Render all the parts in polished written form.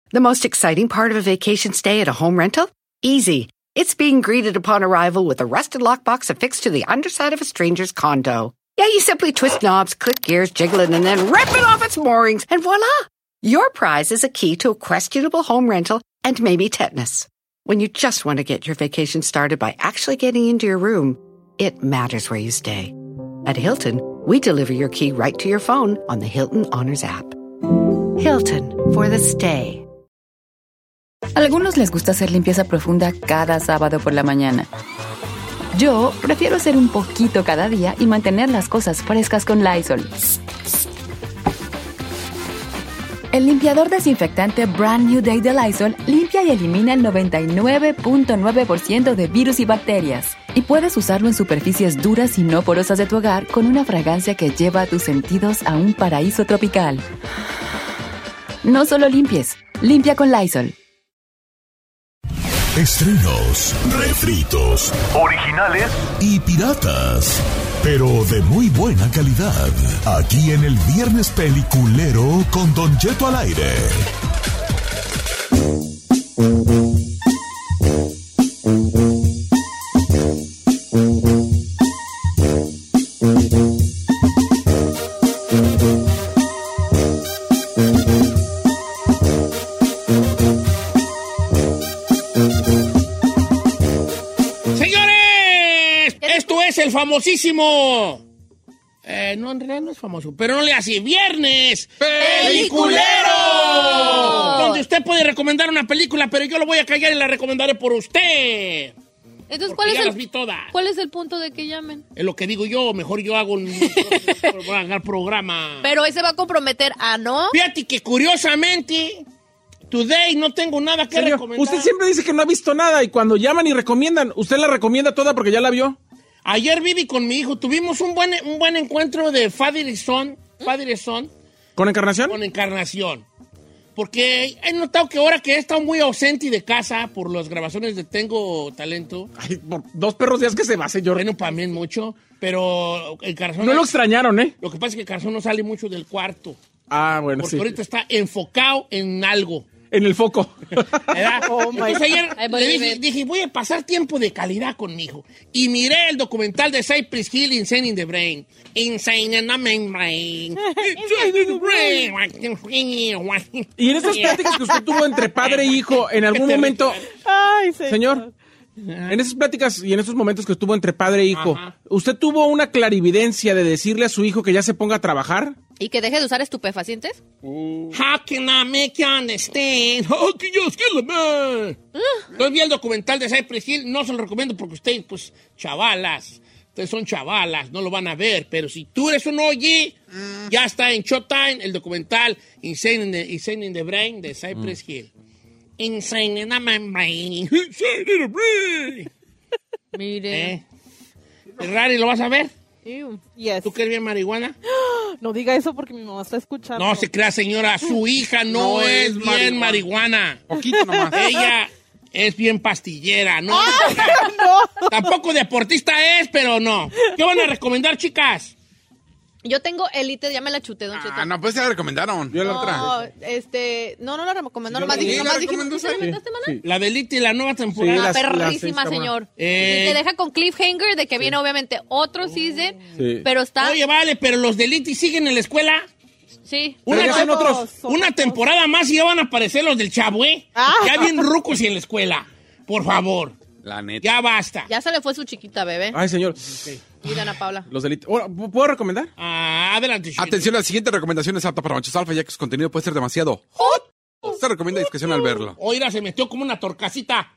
The most exciting part of a vacation stay at a home rental? Easy. It's being greeted upon arrival with a rusted lockbox affixed to the underside of a stranger's condo. Yeah, you simply twist knobs, click gears, jiggle it, and then rip it off its moorings, and voila! Your prize is a key to a questionable home rental and maybe tetanus. When you just want to get your vacation started by actually getting into your room, it matters where you stay. At Hilton, we deliver your key right to your phone on the Hilton Honors app. Hilton, for the stay. A algunos les gusta hacer limpieza profunda cada sábado por la mañana. Yo prefiero hacer un poquito cada día y mantener las cosas frescas con Lysol. El limpiador desinfectante Brand New Day de Lysol limpia y elimina el 99.9% de virus y bacterias. Y puedes usarlo en superficies duras y no porosas de tu hogar con una fragancia que lleva a tus sentidos a un paraíso tropical. No solo limpies, limpia con Lysol. Estrenos, refritos, originales y piratas, pero de muy buena calidad. Aquí en el Viernes Peliculero con Don Cheto al aire. El famosísimo. No, en realidad no es famoso, pero no le hace Viernes Peliculero. Donde usted puede recomendar una película, pero yo lo voy a callar y la recomendaré por usted. Entonces, ¿cuál es el punto de que llamen? Es lo que digo yo, mejor yo hago un programa. Pero él se va a comprometer a no. Fíjate que curiosamente, today no tengo nada que recomendar. Usted siempre dice que no ha visto nada y cuando llaman y recomiendan, usted la recomienda toda porque ya la vio. Ayer viví con mi hijo, tuvimos un buen encuentro de Father y Son. ¿Con Encarnación? Con Encarnación. Porque he notado que ahora que he estado muy ausente de casa por las grabaciones de Tengo Talento. Ay, por 2 perros días que se va, señor. Bueno, para mí es mucho, pero Encarnación... No lo extrañaron, ¿eh? Lo que pasa es que Encarnación no sale mucho del cuarto. Ah, bueno, porque sí. Porque ahorita está enfocado en algo. En el foco. Entonces ayer le dije, voy a pasar tiempo de calidad con mi hijo. Y miré el documental de Cypress Hill, Insane in the Brain. Insane in the Brain. Insane in the Brain. Y en esas pláticas que usted tuvo entre padre e hijo, en algún momento... Ay, señor, en esas pláticas y en esos momentos que estuvo entre padre e hijo, ¿usted tuvo una clarividencia de decirle a su hijo que ya se ponga a trabajar? ¿Y que deje de usar estupefacientes? How can I make you understand? How can you kill a man? Entonces vi el documental de Cypress Hill, no se lo recomiendo porque ustedes, pues, chavalas, ustedes son chavalas, no lo van a ver, pero si tú eres un oye, ya está en Showtime el documental Insane in the Brain de Cypress Hill. Insane in the Brain. Insane in the Brain. Mire. Ferrari, ¿lo vas a ver? Yes. ¿Tú quieres bien marihuana? No diga eso porque mi mamá está escuchando. No se crea, señora. Su hija no es bien marihuana. Poquito nomás. Ella es bien pastillera, ¿no? No. Tampoco deportista es, pero no. ¿Qué van a recomendar, chicas? Yo tengo Elite, ya me la chuté, Don Cheto. No, pues ya la recomendaron. Yo la otra. No la recomendó. Nomás ¿Sí la dije, recomendó? ¿sí la recomendaste, mana? Sí. La de Elite y la nueva temporada. Sí, perrísima, señor. Y te deja con cliffhanger de que viene obviamente otro season, pero está... Oye, vale, pero los de Elite siguen en la escuela. Sí. Una temporada más y ya van a aparecer los del Chavo, ¿eh? Ya bien rucos en la escuela. Por favor. La neta. Ya basta. Ya se le fue su chiquita, bebé. Ay, señor. Y Dana Paula. Los delitos. ¿Puedo recomendar? Adelante, Chino. Atención, la siguiente recomendación es apta para machos alfa, ya que su contenido puede ser demasiado hot. Se recomienda discreción al verlo. Oiga, se metió como una torcasita.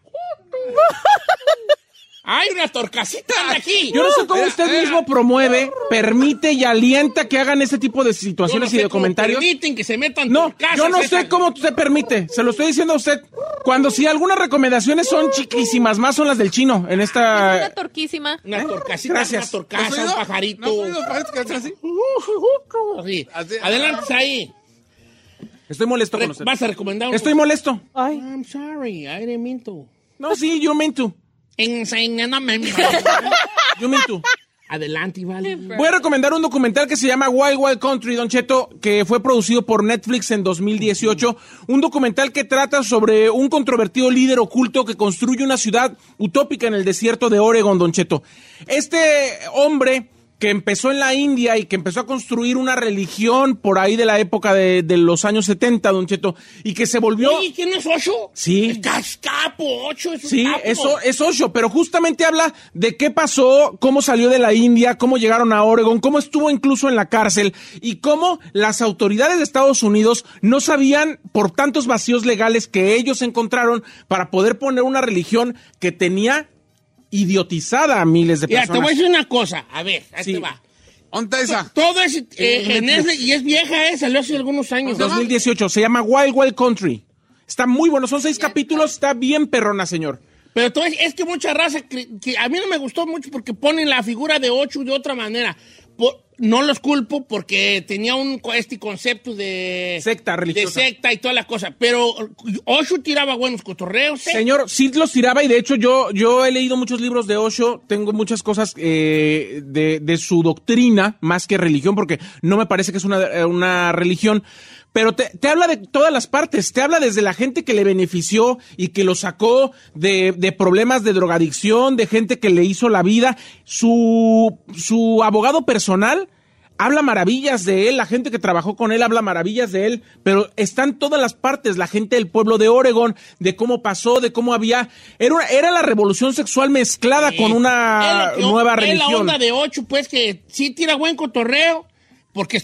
¡Ay, una torcasita de aquí! Yo no sé cómo usted mismo promueve, permite y alienta que hagan ese tipo de situaciones y de comentarios. Permiten que se metan torcasas. Yo no sé cómo usted permite. Se lo estoy diciendo a usted. Cuando sí algunas recomendaciones son chiquísimas, más son las del Chino en esta... Una torquísima. Una torcasita, gracias. Una torcasa, un pajarito. ¿No has oído pajaritos que hacen así? Sí. Adelante, ahí. Estoy molesto con usted. ¿Vas a recomendar? Estoy molesto. Ay. I'm sorry, I didn't mean to. No, sí, you mean to. Enséñame. You mean to. Adelante, vale. Voy a recomendar un documental que se llama Wild Wild Country, Don Cheto, que fue producido por Netflix en 2018. Un documental que trata sobre un controvertido líder oculto que construye una ciudad utópica en el desierto de Oregon, Don Cheto. Este hombre que empezó en la India y que empezó a construir una religión por ahí de la época de los años 70, Don Cheto, y que se volvió... Oye, ¿quién es Osho? Sí. Es capo, Osho es un Sí, capo. eso es Osho, pero justamente habla de qué pasó, cómo salió de la India, cómo llegaron a Oregon, cómo estuvo incluso en la cárcel y cómo las autoridades de Estados Unidos no sabían por tantos vacíos legales que ellos encontraron para poder poner una religión que tenía idiotizada a miles de Mira, personas. te voy a decir una cosa. A ver, ahí Sí. te va. ¿Dónde está esa? Todo es en Netflix y es vieja, salió hace algunos años. 2018, se llama Wild Wild Country. Está muy bueno, son 6 capítulos, está bien perrona, señor. Pero es que mucha raza, que a mí no me gustó mucho porque ponen la figura de Osho de otra manera. No los culpo porque tenía este concepto de secta religiosa. De secta y toda la cosa. Pero Osho tiraba buenos cotorreos. Señor, sí los tiraba y de hecho yo he leído muchos libros de Osho, tengo muchas cosas de su doctrina más que religión porque no me parece que es una religión. Pero te habla de todas las partes, te habla desde la gente que le benefició y que lo sacó de problemas de drogadicción, de gente que le hizo la vida. Su abogado personal habla maravillas de él, la gente que trabajó con él habla maravillas de él, pero están todas las partes, la gente del pueblo de Oregon, de cómo pasó, de cómo había... Era la revolución sexual mezclada con una nueva religión. Es la onda de Osho, pues, que sí tira buen cotorreo, porque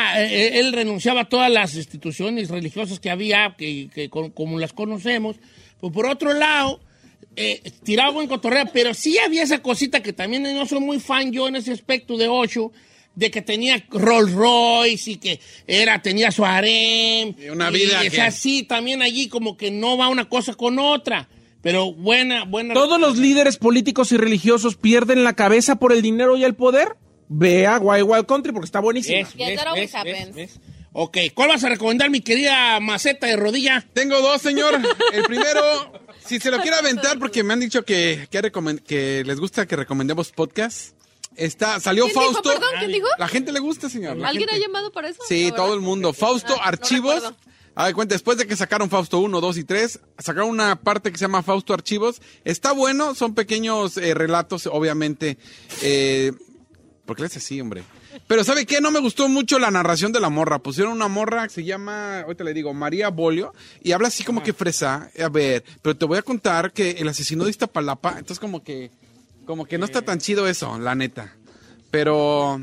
él renunciaba a todas las instituciones religiosas que había, como las conocemos. Pues por otro lado, tiraba buen cotorreo, pero sí había esa cosita que también no soy muy fan yo en ese aspecto de Osho, de que tenía Rolls Royce y que tenía su harem. Y una vida y es así, también allí como que no va una cosa con otra. Pero buena. Todos los líderes políticos y religiosos pierden la cabeza por el dinero y el poder. Vea Wild Wild Country porque está buenísima. ¿Ves? Ok, ¿cuál vas a recomendar, mi querida maceta de rodilla? Tengo 2, señor. El primero, si se lo quiere aventar, porque me han dicho que les gusta que recomendemos podcast. Salió ¿Quién Fausto. dijo? Perdón, ¿quién dijo? La gente le gusta, señor. ¿Alguien ha llamado para eso? Sí, No, todo ¿verdad? el mundo. Fausto Archivos. No A ver, cuenta, después de que sacaron Fausto 1, 2 y 3, sacaron una parte que se llama Fausto Archivos. Está bueno, son pequeños relatos, obviamente. ¿Por qué le hace así, hombre? Pero ¿sabe qué? No me gustó mucho la narración de la morra. Pusieron una morra que se llama, ahorita le digo, María Bolio, y habla así como que fresa. A ver, pero te voy a contar que el asesino de Iztapalapa, entonces como que no está tan chido eso, la neta. Pero...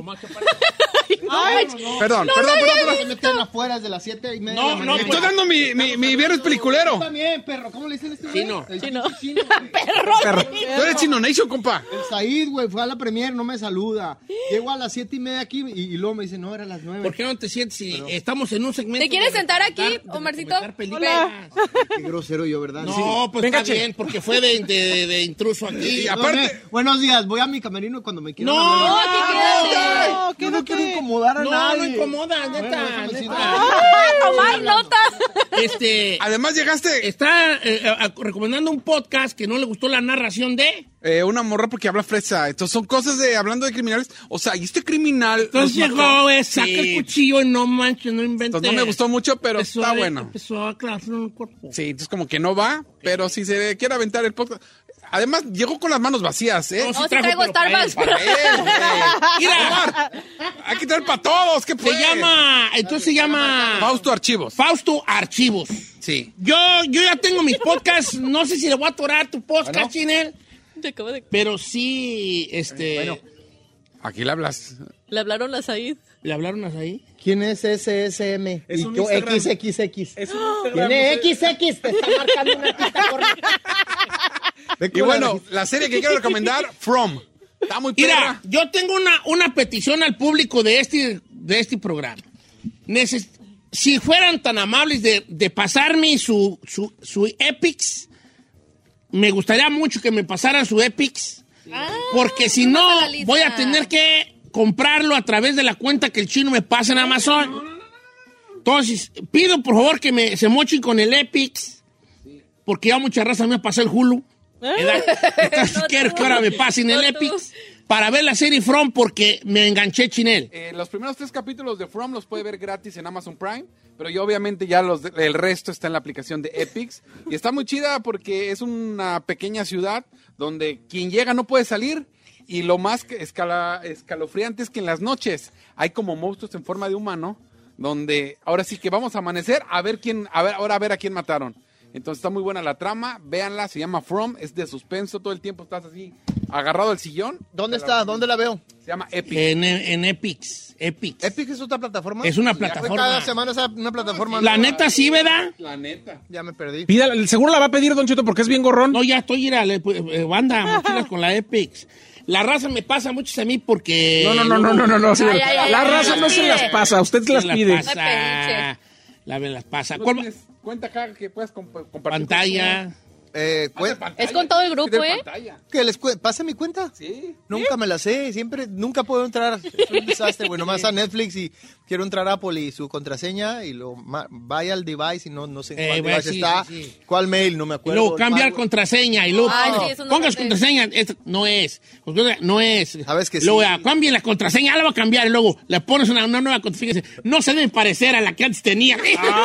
Perdón. Se meten afuera de las 7:30 de la mañana. Estoy dando mi viernes peliculero. Tú también, perro. ¿Cómo le dicen a este güey? Chino. El Chino. Perro. Tú eres Chino Nation, compa. El Said, güey, fue a la premier, no me saluda. Llego a las 7:30 aquí y luego me dice, no, era las 9. ¿Por qué no te sientes si estamos en un segmento? ¿Te quieres de sentar aquí, recomendar- Omarcito? de recomendar películas? Qué grosero yo, ¿verdad? No, pues Venga, está che. bien, porque fue de intruso aquí. Y aparte... Buenos días, voy a mi camerino cuando me quieran No, hablar. No, Yo no quiero incomodar a No nadie. incomoda, neta. Bueno, Tomar nota. Además llegaste... Está recomendando un podcast que no le gustó la narración de... una morra porque habla fresa. Entonces son cosas hablando de criminales. O sea, y este criminal... Entonces nos mató. llegó, saca el cuchillo y no manches, no inventes. Entonces no me gustó mucho, pero está bueno. Empezó a clavarse en el cuerpo. Sí, entonces como que no va, pero si se quiere aventar el podcast... Además, llegó con las manos vacías, ¿eh? No, sí traigo pero para él, Starbucks. Para él, güey. Mira, Hay que traer para todos, ¿qué pues? se llama Fausto Archivos. Fausto Archivos. Sí. Yo ya tengo mis podcasts, no sé si le voy a atorar tu podcast, Bueno. Chinel, Te acabo de... pero sí, Bueno, aquí le hablas. Le hablaron a Said. ¿le hablaron ahí? ¿Quién es SSM? Es Y un yo, Instagram. XXX. Es un Instagram, Tiene no sé. XX, te está marcando una pista correcta. Y bueno, la serie que quiero recomendar, From. Está muy Mira, perra. yo tengo una petición al público de este programa. Si fueran tan amables de pasarme su Epix, me gustaría mucho que me pasaran su Epix, porque si no, pasa la lista. voy a tener que comprarlo a través de la cuenta que el chino me pasa en Amazon. Entonces, pido por favor que se mochen con el Epix, porque ya mucha raza me pasó el Hulu. ¿Verdad? Entonces, quiero que ahora me pasen el No tú. Epix. para ver la serie From porque me enganché, Chinel? Los primeros 3 capítulos de From los puede ver gratis en Amazon Prime, pero yo obviamente ya el resto está en la aplicación de Epix. Y está muy chida porque es una pequeña ciudad donde quien llega no puede salir. Y lo más escalofriante es que en las noches hay como monstruos en forma de humano, donde ahora sí que vamos a amanecer a ver a quién mataron. Entonces está muy buena la trama, véanla, se llama From, es de suspenso, todo el tiempo estás así agarrado al sillón. ¿Dónde está? ¿Dónde la veo? Se llama Epix. En Epix. ¿Epic es otra plataforma? Es una Ya fue plataforma. cada semana una plataforma. La nueva. neta sí, ¿verdad? La neta. Ya me perdí. Pídala, seguro la va a pedir, Don Cheto, porque es bien gorrón. No, ya estoy, banda, mochilas con la Epix. La raza me pasa mucho a mí porque... No, señor. Ay, La ay, raza ay, no ay, se ay. las pasa, usted se las pide. Pasa. La me las pasa. ¿No ¿Cuál tienes cuenta acá que puedas compartir? pantalla? Es con todo el grupo, ¿eh? ¿Que pase mi cuenta? Sí. Nunca me la sé, nunca puedo entrar. Es un desastre, güey. Nomás a Netflix y quiero entrar a Apple y su contraseña y vaya al device y no sé en cuál device sí, está. sí. ¿Cuál mail? No me Y acuerdo. luego cambiar Pago. contraseña y luego Ay, sí, eso no pongas sé. contraseña, no es. No es. Sabes que luego sí. cambien la contraseña, la va a cambiar y luego le pones una nueva contraseña. No se debe parecer a la que antes tenía.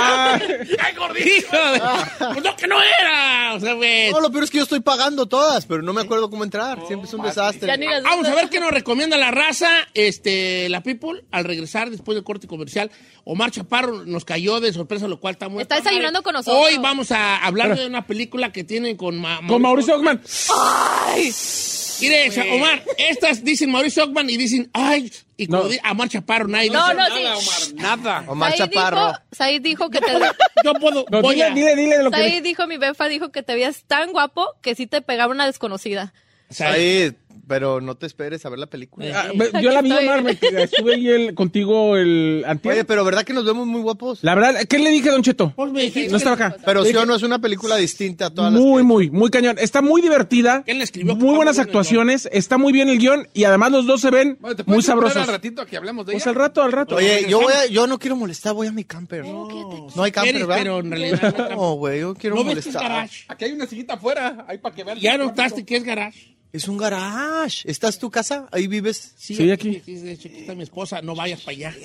¡Ay, gordito! Pues no, que no era. O sea, güey. No, lo peor es que yo estoy pagando todas, pero no me acuerdo cómo entrar. Siempre es un desastre. Ya ni las Vamos a ver qué nos recomienda la raza, la People, al regresar después del corte comercial. Omar Chaparro nos cayó de sorpresa, lo cual está muy... Está desayunando con nosotros. Hoy vamos a hablar de una película que tienen con Mauricio Ockman. ¡Ay! Mire, Omar, estas dicen Mauricio Ockman y dicen, ¡ay! Y como No. dice Omar Chaparro, nadie No, dice no, nada, sí. Omar, nada. Omar Chaparro. Said dijo que te... Yo puedo, No, voy a... dile de lo que... Said dijo, mi befa dijo que te veías tan guapo que sí te pegaba una desconocida. Ahí, pero no te esperes a ver la película. Yo la vi, Estoy- Omar, estuve ahí contigo el antier. Oye, pero ¿verdad que nos vemos muy guapos? La verdad, ¿qué le dije, Don Cheto? Pues me dijiste No estaba acá. Pero Le sí o dije, no es una película distinta a todas las muy cañón. Está muy divertida. ¿Quién la escribió? Muy buenas Está muy bueno el actuaciones. Está muy bien el guión y además los dos se ven Bueno, ¿te muy puedes esperar sabrosos. al ratito a que hablemos de Pues ella? al rato. Oye, yo no quiero molestar, voy a mi camper. No hay camper, Eres, ¿verdad? pero en realidad no. No, güey, yo quiero ¿No ves que es molestar. garage? Aquí hay una sillita afuera, ahí para que vean. Ya notaste que es garage. Es un garage. ¿Estás tu casa? ¿Ahí vives? Sí, aquí. Sí, de hecho, aquí está mi esposa. No vayas para allá.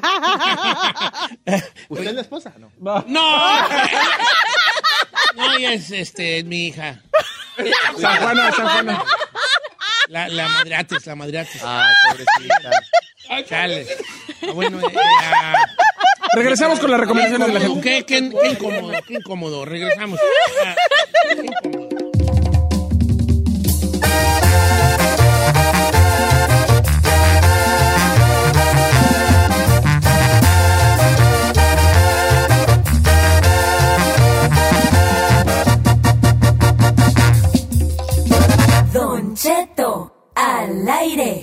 ¿Usted es la esposa? No. No. No, ella es mi hija. San Juana. La madreates. Ay, pobrecita. Chale. Bueno, Regresamos con las recomendaciones de la gente. Qué incómodo. Regresamos. Qué incómodo. Don Cheto, al aire.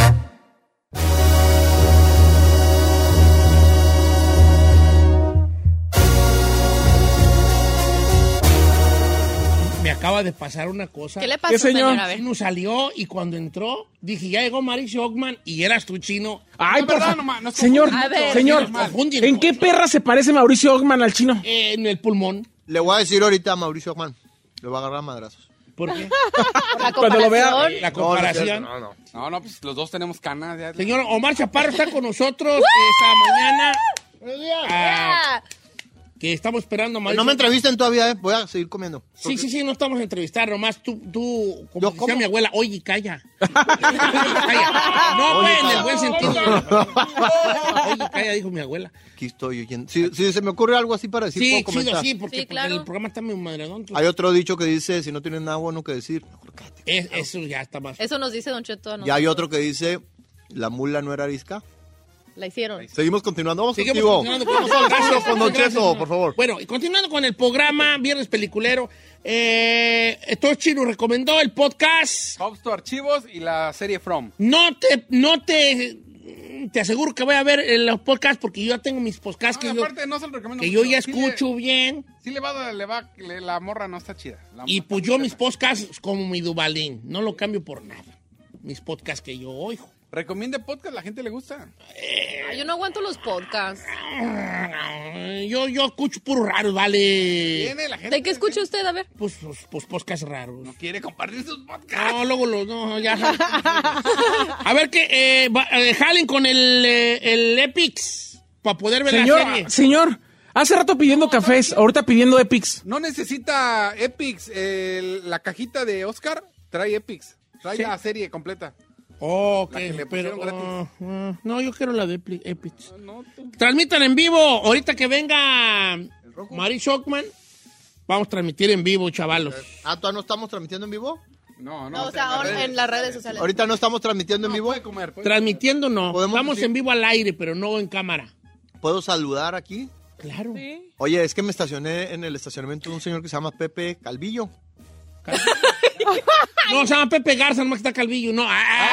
Me acaba de pasar una cosa. ¿Qué le pasó, ¿Qué, señor? señor? A ver. Chino salió y cuando entró, dije, ya llegó Mauricio Ockman y eras tu Chino. Ay, No, por verdad, favor. no, no es Señor, A ver. señor, Confundien ¿en qué mucho. perra se parece Mauricio Ockman al chino? En el pulmón. Le voy a decir ahorita a Mauricio Ockman. Le voy a agarrar a madrazos. ¿Por qué? La Cuando lo vea- comparación. La comparación. No, pues los dos tenemos canas. Ya. Señor Omar Chaparro está con nosotros esta mañana. Yeah. Que estamos esperando a Mauricio. No me entrevisten todavía, Voy a seguir comiendo. Sí, no estamos a entrevistar, nomás tú, como ¿Yo decía cómo? mi abuela, oye, calla. Calla. No, pues, en el buen sentido. Oye, calla, dijo mi abuela. Aquí estoy oyendo. Si se me ocurre algo así para decir, Sí, puedo chido, comentar. sí, porque, Sí, claro. porque el programa está muy madredón. entonces, Hay otro dicho que dice, si no tienes nada bueno que decir, mejor cállate. eso ya está más. Eso nos dice Don Cheto. a Y hay nosotros. otro que dice, la mula no era arisca. La hicieron. Seguimos continuando. Vamos Seguimos contigo. continuando con Vamos gracias, con Don gracias, Cheto, señor. por favor. Bueno, y continuando con el programa Viernes Peliculero, todo Chino recomendó el podcast. Fausto Archivos y la serie From. No te aseguro que voy a ver los podcasts porque yo ya tengo mis podcasts No, que, aparte, no se lo recomiendo yo mucho. ya Sí escucho bien. Sí la morra no está chida. Y pues yo mis podcasts como mi Dubalín, no lo cambio por nada. Mis podcasts que yo oigo. Recomiende podcast, la gente le gusta. Yo no aguanto los podcasts. Yo escucho puros raros, vale. Tiene la gente. ¿De qué escucha usted? A ver. Pues podcasts raros. No quiere compartir sus podcasts. No, luego no, ya. A ver que jalen con el Epix para poder ver la serie. Señor, hace rato pidiendo cafés, ahorita pidiendo Epix. No necesita Epix. La cajita de Oscar trae Epix. Trae la serie completa. Oh, La que le pero pusieron gratis. no, yo quiero la de Epix. Transmitan en vivo. Ahorita que venga Mari Shockman, vamos a transmitir en vivo, chavalos. ¿Todavía no estamos transmitiendo en vivo? No, o sea, en las redes sociales. ¿Ahorita no estamos transmitiendo en vivo? Puede comer. Transmitiendo no. Estamos decir? en vivo al aire, pero no en cámara. ¿Puedo saludar aquí? Claro. Sí. Oye, es que me estacioné en el estacionamiento de un señor que se llama Pepe Calvillo. No, se llama Pepe Garza, nomás que está Calvillo. No,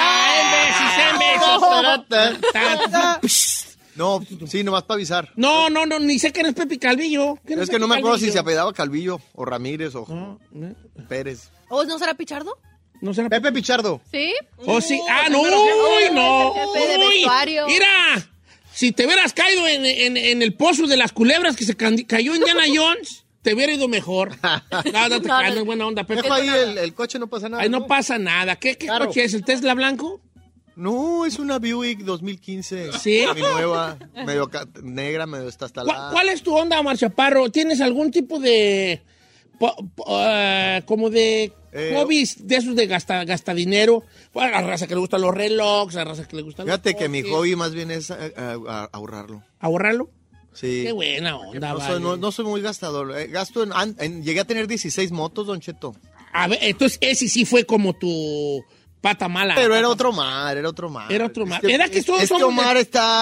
imbéciles. No, sí, nomás para avisar. No, ni sé quién es Pepe Calvillo. Es que no me acuerdo si se apellidaba Calvillo o Ramírez o Pérez. ¿O no será Pichardo? No será Pepe Pichardo. ¿Sí? Oh, sí. No. Uy, no. Jefe de vestuario. Mira, si te hubieras caído en el pozo de las culebras que se cayó Indiana Jones, te hubiera ido mejor. No es buena onda, Pepe. Dejo ahí el coche, no pasa nada. Ahí no pasa nada. ¿Qué Claro. coche es? ¿El Tesla blanco? No, es una Buick 2015. ¿Sí? Mi nueva, medio negra, medio está hasta la... ¿Cuál es tu onda, Omar Chaparro? ¿Tienes algún tipo de... como de hobbies de esos de gasta dinero? Bueno, a la raza que le gustan los relojes, a la raza que le gustan los Fíjate que mi coches. hobby más bien es ahorrarlo. ¿Ahorrarlo? Sí. Qué buena onda, No soy muy gastador. Gasto llegué a tener 16 motos, Don Cheto. A ver, entonces ese sí fue como tu pata mala. Pero era otro mar. Era otro mar. Era que todos somos Omar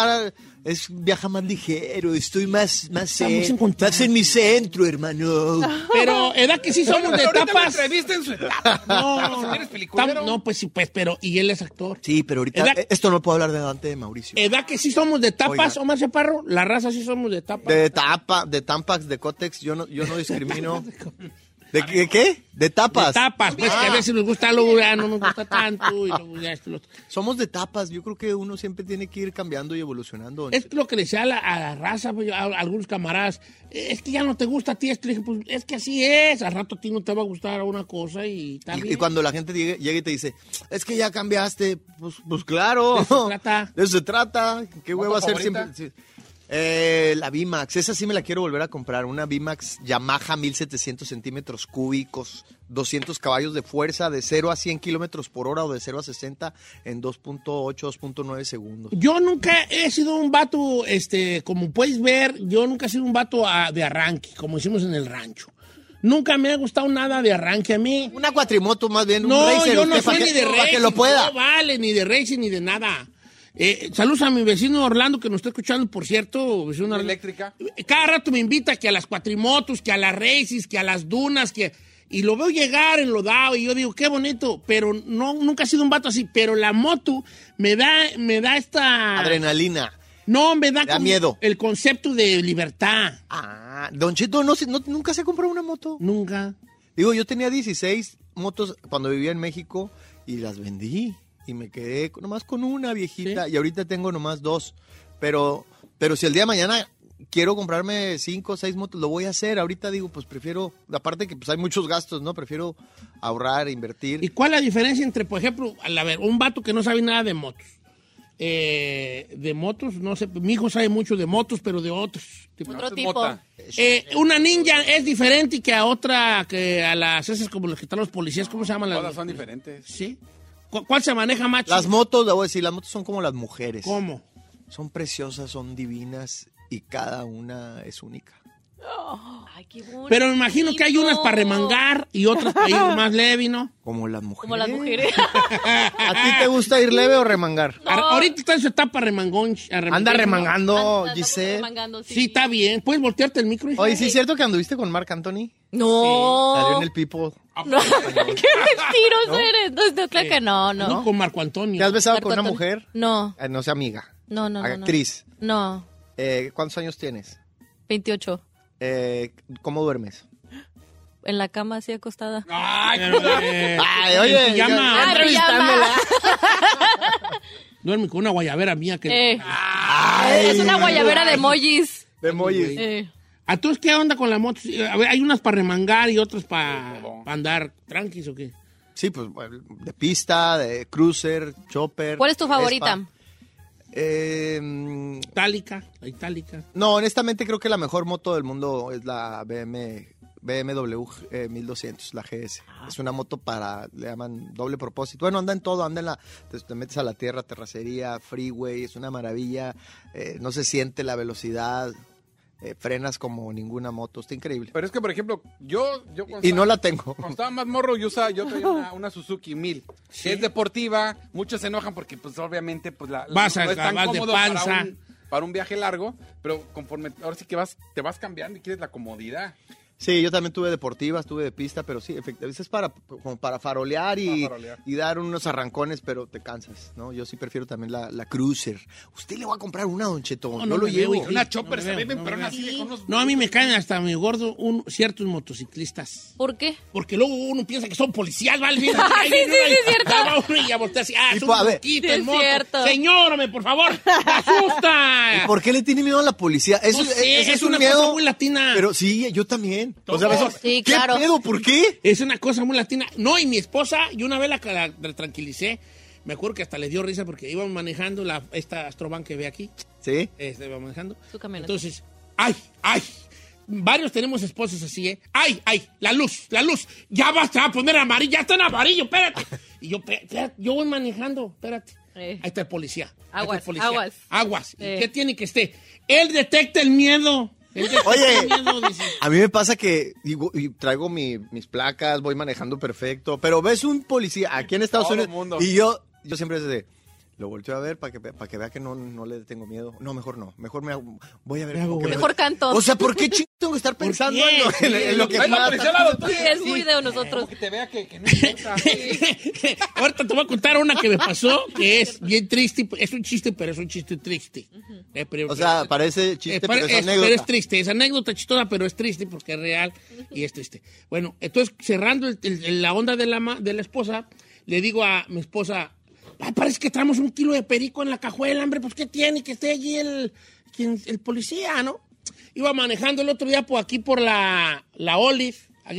viaja más ligero, estoy más en mi centro, hermano. Pero era que sí somos de ahorita tapas. me entrevista en su etapa. No, ¿Eres peliculero? no, pues sí, pero y él es actor. Sí, pero ahorita esto no puedo hablar delante de Mauricio. ¿Edad que sí somos de tapas, Oiga. Omar Chaparro? La raza sí somos de tapas. De Tampax, de Cotex, yo no discrimino. ¿De qué? De tapas. De tapas, pues que a veces nos gusta algo, ya no nos gusta tanto. Y luego ya esto, lo otro. Somos de tapas. Yo creo que uno siempre tiene que ir cambiando y evolucionando. Es lo que le decía a la raza, pues, a algunos camaradas. Es que ya no te gusta a ti esto. Le dije, pues es que así es. Al rato a ti no te va a gustar una cosa y también. Y cuando la gente llega y te dice, es que ya cambiaste, pues claro. De eso se trata. De eso se trata. ¿Qué huevo hacer favorita? siempre? Sí. La VMAX, esa sí me la quiero volver a comprar. Una VMAX Yamaha 1700 centímetros cúbicos, 200 caballos de fuerza, de 0 a 100 kilómetros por hora o de 0 a 60 en 2.8, 2.9 segundos. Yo nunca he sido un vato, como puedes ver, yo nunca he sido un vato de arranque, como hicimos en el rancho. Nunca me ha gustado nada de arranque a mí. Una cuatrimoto más bien, No, un racer. yo no usted, soy para ni de para racing. que lo pueda. No vale, ni de racing, ni de nada. Saludos a mi vecino Orlando, que nos está escuchando, por cierto. Vecino Orlando. Eléctrica. Cada rato me invita que a las cuatrimotos, que a las races, que a las dunas, y lo veo llegar enlodado y yo digo, qué bonito, pero nunca he sido un vato así, pero la moto me da esta... Adrenalina. No, me da Da como miedo. el concepto de libertad. Don Cheto, ¿nunca se compró una moto? Nunca. Digo, yo tenía 16 motos cuando vivía en México y las vendí. Y me quedé nomás con una viejita. ¿Sí? Y ahorita tengo nomás 2. Pero si el día de mañana quiero comprarme 5 o 6 motos, lo voy a hacer. Ahorita digo, pues prefiero, aparte que pues hay muchos gastos, ¿no? Prefiero ahorrar, invertir. ¿Y cuál es la diferencia entre, por ejemplo, a ver, un vato que no sabe nada de motos? De motos, no sé, mi hijo sabe mucho de motos, pero de otros tipos. Otro tipo. Una Ninja es diferente que a otra, que a las esas como los que están los policías, ¿cómo se llaman? Todas son diferentes. ¿Sí? ¿Cuál se maneja más? Las motos, le voy a decir, las motos son como las mujeres. ¿Cómo? Son preciosas, son divinas y cada una es única. Ay, qué bonito. Pero me imagino que hay unas para remangar y otras para ir más leve, ¿no? Como las mujeres. Como las mujeres. ¿A ti te gusta ir leve o remangar? Ahorita está en su etapa remangón. Anda remangando, Andamos Giselle. remangando, Sí, está bien. ¿Puedes voltearte el micro? hija? Oye, ¿sí es cierto que anduviste con Marc Anthony? No. Salió en el People. No. ¡Qué mentiroso eres! No, claro que no. No, con Marco Antonio. ¿Te has besado Marco con una Antonio. mujer? No. No sea amiga. No. Actriz. No. ¿Cuántos años tienes? 28. ¿Cómo duermes? En la cama así acostada. Ay, Ay, oye, llama. Ah, pijama. Duerme con una guayabera mía que... Es una guayabera de emojis. De emojis. ¿A tú qué onda con la moto? A ver, ¿hay unas para remangar y otras para andar tranquis o qué? Sí, pues de pista, de cruiser, chopper. ¿Cuál es tu favorita? Itálica, la itálica. No, honestamente creo que la mejor moto del mundo es la BMW 1200, la GS. Es una moto le llaman doble propósito. Bueno, anda en todo, te metes a la tierra, terracería, freeway, es una maravilla. No se siente la velocidad. Frenas como ninguna moto, está increíble. Pero es que, por ejemplo, yo no la tengo. Cuando estaba más morro, yo traía una Suzuki 1000, ¿sí? Que es deportiva. Muchos se enojan porque, pues, obviamente, pues, vas no es tan de cómodo panza para un viaje largo, pero conforme, ahora sí que te vas cambiando y quieres la comodidad. Sí, yo también tuve deportivas, tuve de pista, pero sí, efectivamente es como para farolear y dar unos arrancones, pero te cansas, ¿no? Yo sí prefiero también la cruiser. Usted le va a comprar una, Don Cheto. No lo llevo. Una chopper se venden, pero así le conozco. No, a mí me caen hasta mi gordo ciertos motociclistas. ¿Por qué? Porque luego uno piensa que son policías, ¿vale? Sí, es cierto. Y ya voltea así, es un poquito en moto. Señórame, por favor, me asusta. ¿Y por qué le tiene miedo a la policía? Eso, no sé, es un una miedo cosa muy latina. Pero sí, yo también. O sea, sí, ¿qué claro. pedo? ¿Por qué? Es una cosa muy latina. No, y mi esposa, yo una vez la tranquilicé. Me acuerdo que hasta le dio risa porque íbamos manejando esta Astrovan que ve aquí. Sí. Iba manejando. Su camioneta. Entonces, ¡ay! Varios tenemos esposas así, ¿eh? ¡Ay! La luz. Ya vas a poner amarillo, ya está en amarillo, espérate. Y yo, espérate, yo voy manejando, espérate. Ahí está el policía. Aguas. ¿Y qué tiene que esté? Él detecta el miedo. Oye, a mí me pasa que y traigo mis placas, voy manejando perfecto, pero ves un policía aquí en Estados Unidos y yo siempre lo volteo a ver para que vea que no le tengo miedo. No, mejor no. Mejor voy a ver. Mejor canto. O sea, ¿por qué tengo que estar pensando en lo que pasa? Sí, es muy de nosotros. Que te vea que no importa. Ahorita te voy a contar una que me pasó que es bien triste. Es un chiste, pero es un chiste triste. O sea, parece chiste, pero es anécdota. Pero es triste. Es anécdota chistosa, pero es triste porque es real y es triste. Bueno, entonces, cerrando la onda de la esposa, le digo a mi esposa... parece que traemos 1 kilo de perico en la cajuela, hombre, pues ¿qué tiene? Que esté allí el policía, ¿no? Iba manejando el otro día aquí por la Olive,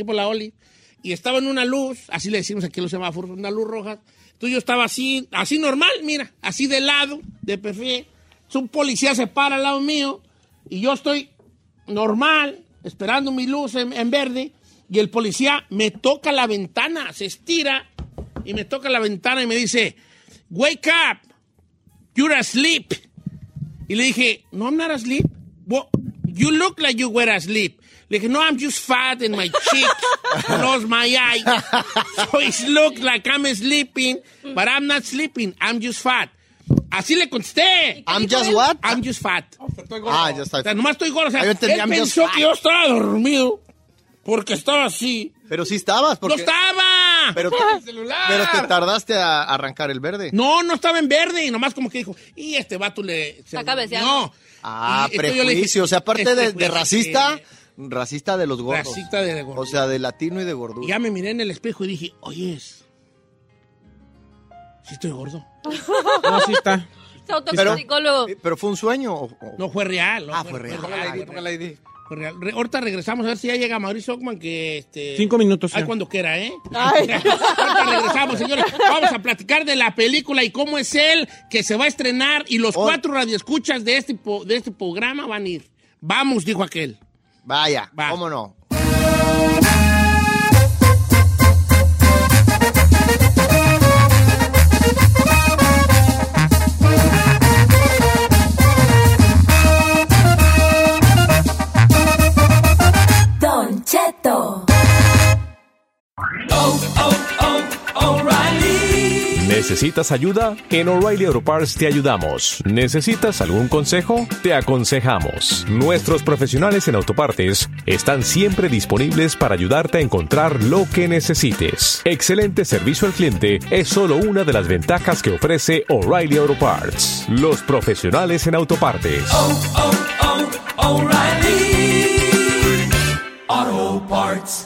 y estaba en una luz, así le decimos aquí a los semáforos, una luz roja. Entonces yo estaba así normal, mira, así de lado, de perfil. Un policía se para al lado mío, y yo estoy normal, esperando mi luz en verde, y el policía me toca la ventana, se estira, y me toca la ventana y me dice... Wake up, you're asleep. Y le dije, no, I'm not asleep. Well, you look like you were asleep. Le dije, no, I'm just fat and my cheek close my eye. So it looks like I'm sleeping, but I'm not sleeping, I'm just fat. Así le contesté. I'm just what? I'm just fat. Ya está. O sea, nomás estoy gordo. O sea, él pensó que yo estaba dormido porque estaba así. Pero sí estabas. Porque... ¡No estaba! Pero te tardaste a arrancar el verde. No estaba en verde. Y nomás como que dijo, y este vato está cabeceando. No. Prejuicio. O sea, aparte de racista, racista de los gordos. Racista de gordos. O sea, de latino y de gordura. Y ya me miré en el espejo y dije, oye, sí estoy gordo. No, sí está. Pero fue un sueño. No, fue real. Fue real. Póngala ID. Ahorita regresamos a ver si ya llega Mauricio Ockman, que 5 minutos. Ay, cuando quiera, ¿eh? Ahorita regresamos, señores. Vamos a platicar de la película y cómo es él, que se va a estrenar, y los 4 radioescuchas de este programa van a ir. Vamos, dijo aquel. Vaya, ¿cómo no? Don Cheto. O'Reilly. ¿Necesitas ayuda? En O'Reilly Auto Parts te ayudamos. ¿Necesitas algún consejo? Te aconsejamos. Nuestros profesionales en autopartes están siempre disponibles para ayudarte a encontrar lo que necesites. Excelente servicio al cliente es solo una de las ventajas que ofrece O'Reilly Auto Parts. Los profesionales en autopartes. O'Reilly Auto Parts.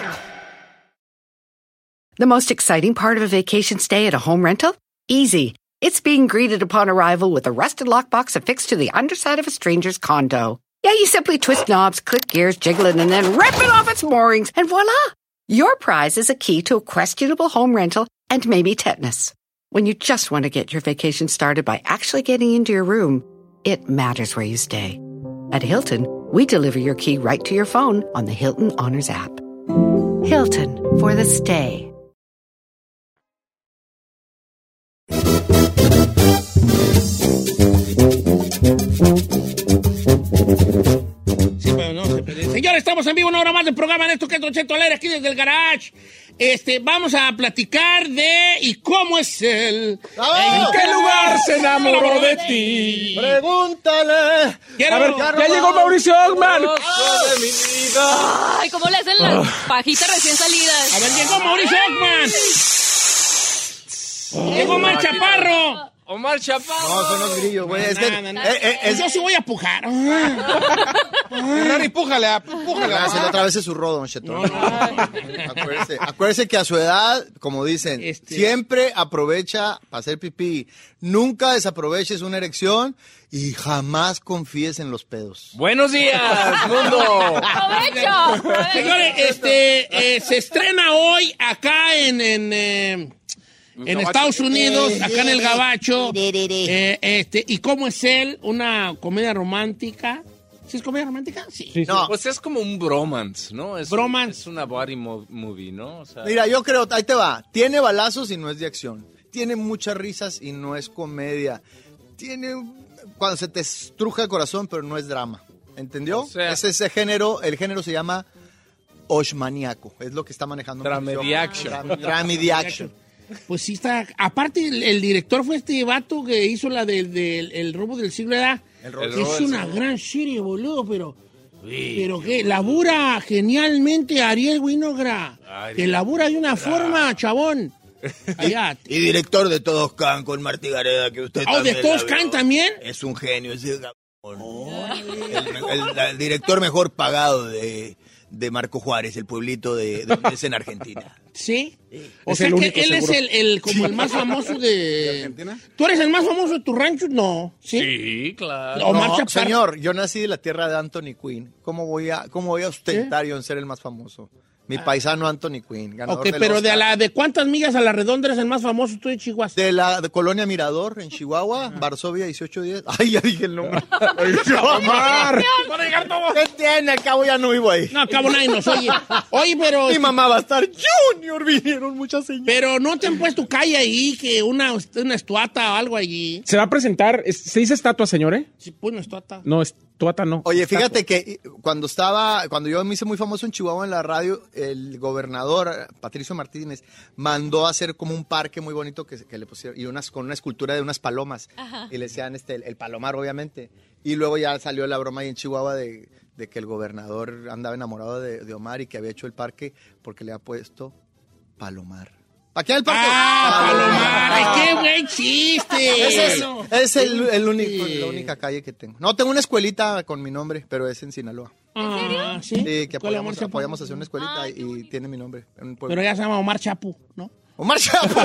The most exciting part of a vacation stay at a home rental? Easy. It's being greeted upon arrival with a rusted lockbox affixed to the underside of a stranger's condo. Yeah, you simply twist knobs, click gears, jiggle it, and then rip it off its moorings, and voila! Your prize is a key to a questionable home rental and maybe tetanus. When you just want to get your vacation started by actually getting into your room, it matters where you stay. At Hilton, we deliver your key right to your phone on the Hilton Honors app. Hilton for the stay. Sí, pero no se peleen. Señores, estamos en vivo una hora más del programa en esto que es Don Cheto al aire aquí desde el garage. Vamos a platicar de ¿y cómo es él? ¿En qué lugar se enamoró de ti? Pregúntale. A ver, ya llegó Mauricio Ockman. De mi vida. Ay, ¿cómo le hacen las pajitas recién salidas? A ver, llegó Mauricio Ockman. Llegó Omar Chaparro. Omar Chaparro. No, son los grillos, güey. Yo sí voy a pujar. Ferrari, pújale. Hágaselo otra vez su rodo, Don Cheto. Acuérdese que a su edad, como dicen, siempre aprovecha para hacer pipí. Nunca desaproveches una erección y jamás confíes en los pedos. Buenos días, mundo. ¡Aprovecho! Señores, se estrena hoy acá en Estados Unidos, acá en el Gabacho, ¿y cómo es él? Una comedia romántica. ¿Sí es comedia romántica? Sí. No. Pues es como un bromance, ¿no? Bromance. Es una body movie, ¿no? O sea, mira, yo creo, ahí te va. Tiene balazos y no es de acción. Tiene muchas risas y no es comedia. Tiene cuando se te estruja el corazón, pero no es drama. ¿Entendió? O sea, es ese género, el género se llama Oshmaniaco. Es lo que está manejando. Dramedy action. Pues sí está. Aparte, el director fue este vato que hizo la del el robo del siglo, ¿verdad? Es una gran serie, boludo, pero que labura genialmente Ariel Winograd. Que labura de una forma, chabón. Y director de Todos Can con Martí Gareda, que usted también ¿de Todos Can también? Es un genio ese el director mejor pagado de Marco Juárez, el pueblito de en Argentina. ¿Sí? O sea que él es como el más famoso de Argentina. ¿Tú eres el más famoso de tu rancho? No. Sí, claro. No, señor, yo nací de la tierra de Anthony Quinn. ¿Cómo voy a ostentar yo en ser el más famoso? Mi paisano Anthony Quinn, ganador del pero Oscar. ¿de cuántas millas a la redonda eres el más famoso tú de Chihuahua? De la Colonia Mirador, en Chihuahua, Varsovia 1810. Ay, ya dije el nombre. Omar. ¿Qué tiene? Al cabo ya no vivo ahí. No, al cabo nadie nos oye. Oye, pero... Mi mamá va a estar Junior, vinieron muchas señoras. Pero no te han puesto calle ahí, que una estuata o algo allí. Se va a presentar, ¿se dice estatua, señor, Sí, pues una estuata. No, estuata no. Oye, fíjate que cuando yo me hice muy famoso en Chihuahua en la radio, el gobernador Patricio Martínez mandó a hacer como un parque muy bonito que le pusieron, y con una escultura de unas palomas. Ajá. Y le decían el palomar, obviamente. Y luego ya salió la broma ahí en Chihuahua de que el gobernador andaba enamorado de Omar y que había hecho el parque porque le ha puesto Palomar. ¿Aquí en el parque? ¡Palomar! ¡Ay, qué buen chiste! Es la única calle que tengo. No, tengo una escuelita con mi nombre, pero es en Sinaloa. ¿En serio? ¿Sí? Sí, que apoyamos a hacer una escuelita y tiene mi nombre. Pero ya se llama Omar Chapu, ¿no? ¡Omar Chapu!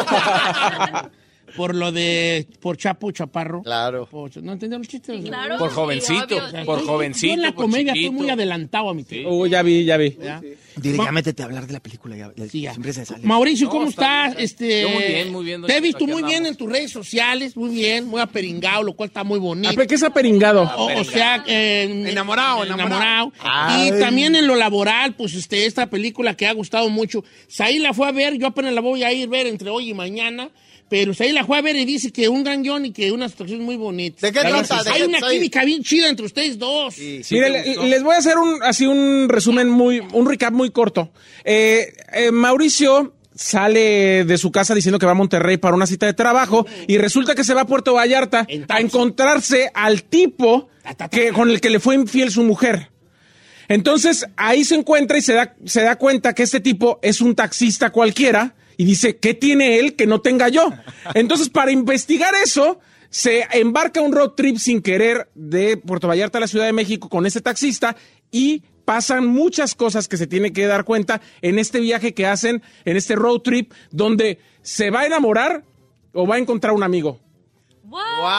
Por Chapu Chaparro. Claro. ¿No entendieron los chistes? Sí, claro. Por jovencito. Por jovencito. Yo en la comedia estoy muy adelantado a mi tiempo. Sí. Ya vi. ¿Ya? Dile, ya métete a hablar de la película. Siempre se sale. Mauricio, ¿cómo estás? Yo muy bien. Te he visto muy bien en tus redes sociales, muy bien, muy aperingado, lo cual está muy bonito. ¿Qué es aperingado? O sea, enamorado. Y también en lo laboral, pues esta película que ha gustado mucho. Saí la fue a ver, yo apenas la voy a ir a ver entre hoy y mañana. Pero Saí la fue a ver y dice que un gran guión y que una situación muy bonita. ¿De qué trata? Hay una química bien chida entre ustedes dos. Sí, mire, les voy a hacer un resumen un recap muy corto. Mauricio sale de su casa diciendo que va a Monterrey para una cita de trabajo y resulta que se va a Puerto Vallarta a encontrarse al tipo con el que le fue infiel su mujer. Entonces ahí se encuentra y se da cuenta que este tipo es un taxista cualquiera. Y dice, ¿qué tiene él que no tenga yo? Entonces, para investigar eso, se embarca un road trip sin querer de Puerto Vallarta a la Ciudad de México con ese taxista y pasan muchas cosas que se tiene que dar cuenta en este viaje que hacen, en este road trip, donde se va a enamorar o va a encontrar un amigo. ¡Wow!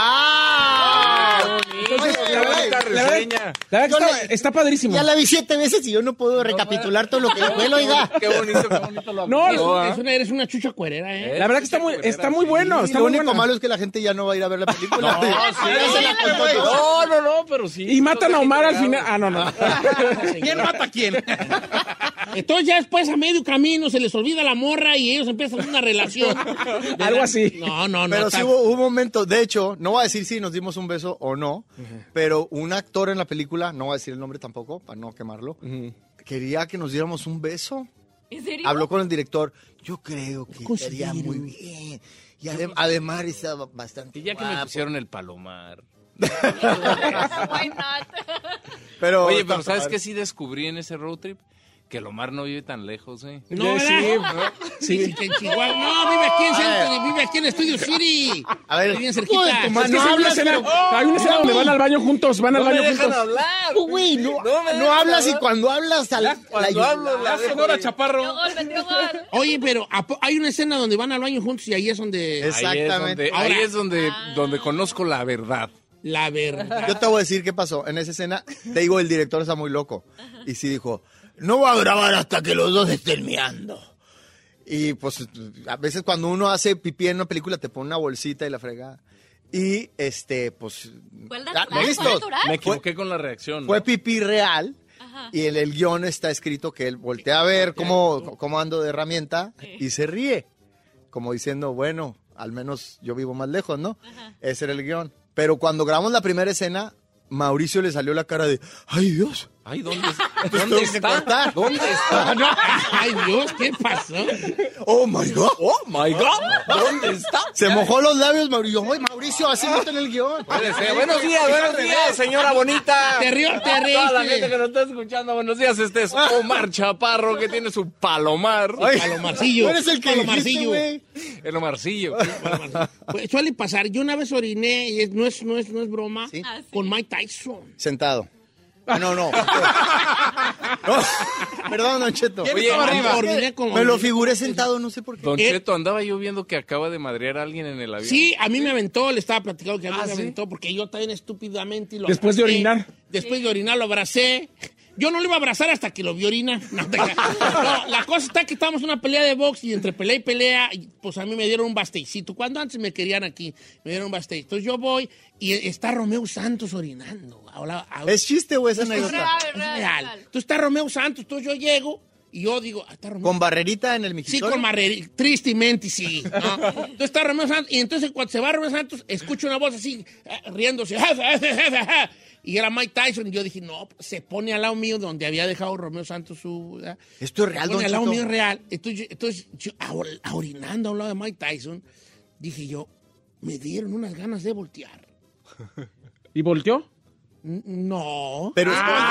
La verdad que está padrísimo. Ya la vi 7 veces y yo no puedo recapitular todo lo que dijo él, oiga. Qué bonito lo No, eres una chucha cuerera, ¿eh? La verdad que está muy bueno. Está Lo muy único bueno. malo es que la gente ya no va a ir a ver la película. No, pero sí. Y matan a Omar al final. Ah, no. ¿Quién mata a quién? Entonces ya después a medio camino se les olvida la morra y ellos empiezan una relación. Algo así. No. Pero sí hubo un momento, de hecho, no voy a decir si nos dimos un beso o no, pero un actor en la película, no voy a decir el nombre tampoco, para no quemarlo, quería que nos diéramos un beso. ¿En serio? Habló con el director, yo creo que sería muy bien. Y además estaba bastante Y ya que me guapo. pusieron el palomar. Why not? Pero, Oye, pero ¿sabes qué sí descubrí en ese road trip? Que el Omar no vive tan lejos, ¿eh? No, Sí, ¿verdad? Sí, en Chihuahua. No, vive aquí en Studio City. A ver, bien cerquita. Es que hay una escena donde van al baño juntos. Van al baño juntos. hablar. Güey, no hablas y cuando hablas Cuando hablo, la Sonora Chaparro. Metió gol. Oye, pero hay una escena donde van al baño juntos y ahí es donde... Exactamente. Ahí es donde conozco la verdad. La verdad. Yo te voy a decir qué pasó. En esa escena, te digo, el director está muy loco. Y sí dijo, no va a grabar hasta que los dos estén meando. Y pues a veces cuando uno hace pipí en una película te pone una bolsita y la fregada. Y pues... ¿Fue el ya, natural? ¿Fue ¿listos? natural? Me equivoqué con la reacción. ¿no? Fue pipí real. Ajá. Y en el guión está escrito que él voltea a ver cómo ando de herramienta y se ríe. Como diciendo, bueno, al menos yo vivo más lejos, ¿no? Ajá. Ese era el guión. Pero cuando grabamos la primera escena, Mauricio le salió la cara de, ¡ay, Dios! Ay, ¿dónde está? Pues ¿Dónde tengo que está? cortar. ¿Dónde está? Ay, Dios, ¿qué pasó? ¡Oh, my God! Oh my God, ¿dónde está? Se mojó los labios, Mauricio. ¡Ay, Mauricio, así no está en el guión! Puede ser. Buenos días, señora bonita. Te río, Toda la gente que nos está escuchando, buenos días. Este es Omar Chaparro, que tiene su palomar. Ay, Palomarcillo. tú eres el que Palomarcillo. dijiste, güey. El Omarcillo. Pues, suele pasar. Yo una vez oriné, y no es broma, ¿Sí? Ah, sí. con Mike Tyson. Sentado. No. No. Perdón, Don Cheto. Oye, Oriné con- Me lo figuré sentado, no sé por qué. Don Cheto, andaba yo viendo que acaba de madrear a alguien en el avión. Sí, a mí me aventó, le estaba platicando que a mí me ¿sí? aventó, porque yo también estúpidamente lo Después de abracé. orinar. Después de orinar lo abracé. Yo no lo iba a abrazar hasta que lo vi orinar. No, no, la cosa está que estábamos en una pelea de box y entre pelea y pelea, pues a mí me dieron un bastecito. Cuando antes me querían aquí, me dieron un bastecito. Entonces yo voy y está Romeo Santos orinando. ¿Es chiste o es Es anécdota? real. Entonces está Romeo Santos, entonces yo llego y yo digo, está Romeo ¿Con barrerita en el Sí, migitorio? con Marreri, tristemente sí. ¿no? Entonces está Romeo Santos, y entonces cuando se va Romeo Santos, escucho una voz así, riéndose, y era Mike Tyson, y yo dije, no, se pone al lado mío donde había dejado Romeo Santos su... Esto es real, se pone Don al lado Cheto. mío real. Entonces yo, orinando a un lado de Mike Tyson, dije yo, me dieron unas ganas de voltear. ¿Y volteó? No. Pero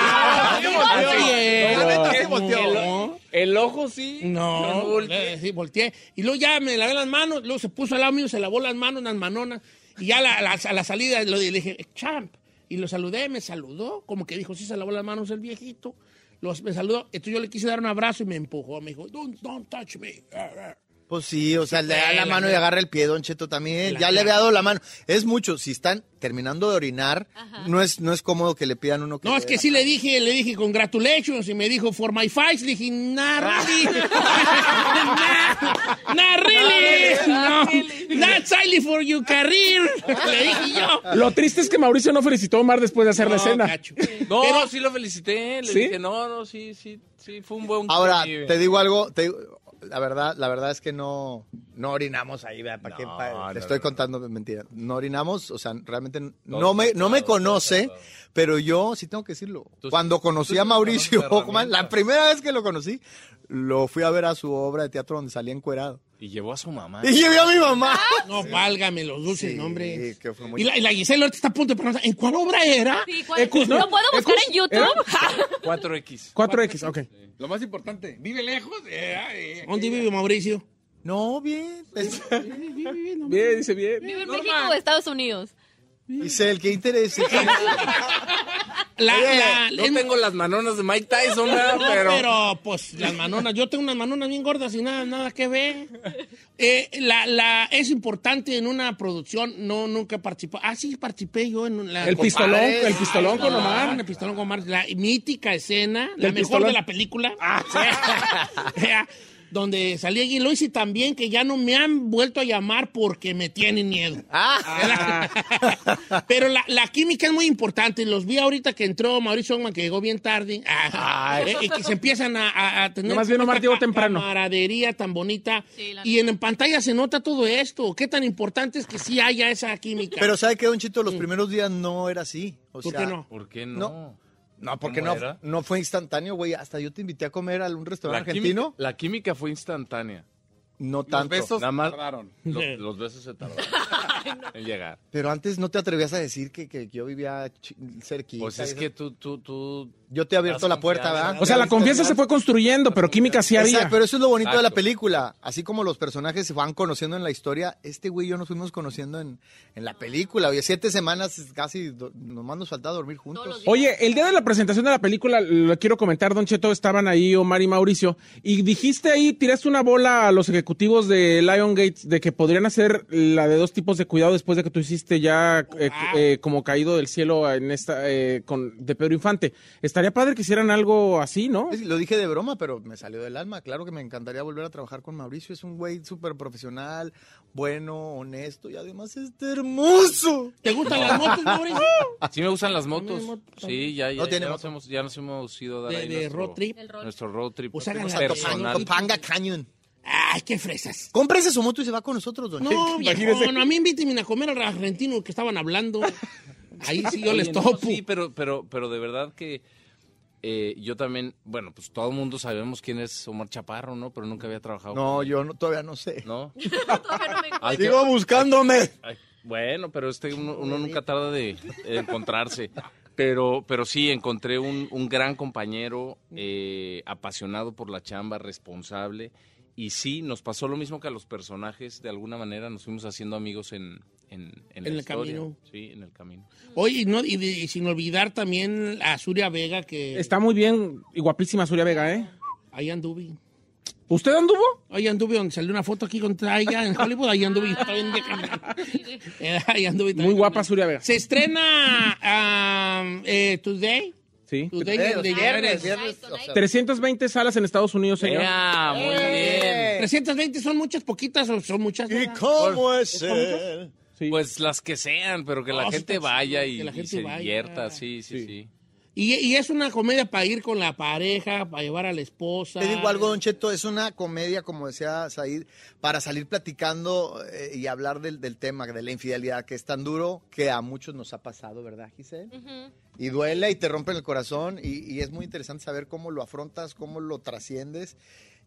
El ojo sí. No, sí, volteé. Y luego ya me lavé las manos, luego se puso al lado mío, se lavó las manos, unas manonas, y ya a la salida le dije, champ, y lo saludé, me saludó, como que dijo, sí, se lavó las manos el viejito, me saludó, entonces yo le quise dar un abrazo y me empujó, me dijo, don't touch me. Pues sí, o sea, le da la mano y agarra el pie, Don Cheto, también. Ya le había dado la mano. Es mucho. Si están terminando de orinar, no es cómodo que le pidan uno que... No, es que sí le dije, congratulations, y me dijo, for my face, le dije, nah, really. Nah, really. No, that's only for your career. Le dije yo. Lo triste es que Mauricio no felicitó a Omar después de hacer la escena. Cacho. No, Pero- sí lo felicité. Le ¿Sí? dije, no, sí, fue un buen... Ahora, premio. te digo algo, la verdad es que no orinamos ahí, ¿verdad? ¿Para qué? Te estoy contando mentira. No orinamos, o sea, realmente no me conoce, pero yo sí tengo que decirlo. Cuando conocí a Mauricio Hochman, la primera vez que lo conocí, lo fui a ver a su obra de teatro donde salía encuerado. Y llevó a su mamá. Y llevé a mi mamá. No, válgame los dulces Sí, nombres. que fue muy- Y la Gisela ahorita está a punto de preguntar, ¿en cuál obra era? Sí, Ecus, ¿no? ¿Lo puedo buscar Ecus, en YouTube? 4X. 4X, ok. Lo más importante, ¿vive lejos? ¿Dónde vive Mauricio? No, bien. Bien, dice bien. ¿Vive en México o Estados Unidos? Giselle, qué interés. No tengo las manonas de Mike Tyson, No, pero... pero pues las manonas, yo tengo unas manonas bien gordas y nada que ver. Es importante en una producción, nunca participó. Sí, participé yo en la... El pistolón con Omar. El pistolón con Omar, la mítica escena, la mejor pistolón de la película. Donde salí allí, lo hice también, que ya no me han vuelto a llamar porque me tienen miedo. Pero la química es muy importante. Los vi ahorita que entró Mauricio Ockman, que llegó bien tarde, y que se empiezan a tener más bien Omar llegó temprano. Camaradería tan bonita. Sí, y en pantalla se nota todo esto. Qué tan importante es que sí haya esa química. Pero ¿sabe qué, Don Chito? Los primeros días no era así. ¿Por qué no? ¿Por qué no? No, porque no fue instantáneo, güey. Hasta yo te invité a comer a un restaurante argentino. La química fue instantánea. No tanto. Los besos nada más tardaron. Los besos se tardaron en llegar. Pero antes no te atrevías a decir que yo vivía cerquita. Pues es que tú... Yo te he abierto la puerta, ¿verdad? O sea, la confianza se fue construyendo, pero química sí había. Exacto, pero eso es lo bonito de la película. Así como los personajes se van conociendo en la historia, este güey y yo nos fuimos conociendo en la película. Oye, 7 semanas casi nomás nos faltaba dormir juntos. Oye, el día de la presentación de la película, lo quiero comentar, Don Cheto, estaban ahí Omar y Mauricio, y dijiste ahí, tiraste una bola a los ejecutivos de Lionsgate de que podrían hacer la de 2 tipos de cuidado después de que tú hiciste ya como caído del cielo en esta de Pedro Infante. Estaría padre que hicieran algo así, ¿no? Sí, lo dije de broma, pero me salió del alma. Claro que me encantaría volver a trabajar con Mauricio. Es un güey súper profesional, bueno, honesto y además es hermoso. ¿Te gustan las motos, Mauricio? Sí, me gustan las motos. Sí, ya nos hemos ido a dar de road trip. Nuestro road trip. Pues hagan personal. Topanga Canyon. Ay, qué fresas. Cómprese su moto y se va con nosotros, don No, no, a mí invíteme a comer al argentino que estaban hablando. Ahí sí yo les topo. Sí, pero de verdad que yo también, bueno, pues todo el mundo sabemos quién es Omar Chaparro, ¿no? Pero nunca había trabajado. No, yo todavía no sé. ¿No? Sigo buscándome. Bueno, pero uno nunca tarda de encontrarse. Pero sí, encontré un gran compañero, apasionado por la chamba, responsable. Y sí, nos pasó lo mismo que a los personajes. De alguna manera nos fuimos haciendo amigos en el camino. Sí, en el camino. Oye, y sin olvidar también a Zuria Vega, que... Está muy bien y guapísima Zuria Vega, ¿eh? Ahí anduve. ¿Usted anduvo? Ahí anduve, donde salió una foto aquí contra ella en Hollywood. Ahí anduve. Ahí anduve. Muy guapa Zuria Vega. Se estrena Today. Sí. Viernes. 320 salas en Estados Unidos, señor. Muy bien. 320 son muchas, poquitas o son muchas. ¿Y cómo es él? Sí. Pues las que sean, pero que la gente vaya y se divierta. Sí. Y es una comedia para ir con la pareja, para llevar a la esposa. Te digo algo, Don Cheto, es una comedia, como decía Said, para salir platicando y hablar del tema, de la infidelidad, que es tan duro que a muchos nos ha pasado, ¿verdad, Giselle? Uh-huh. Y duele y te rompen el corazón y es muy interesante saber cómo lo afrontas, cómo lo trasciendes.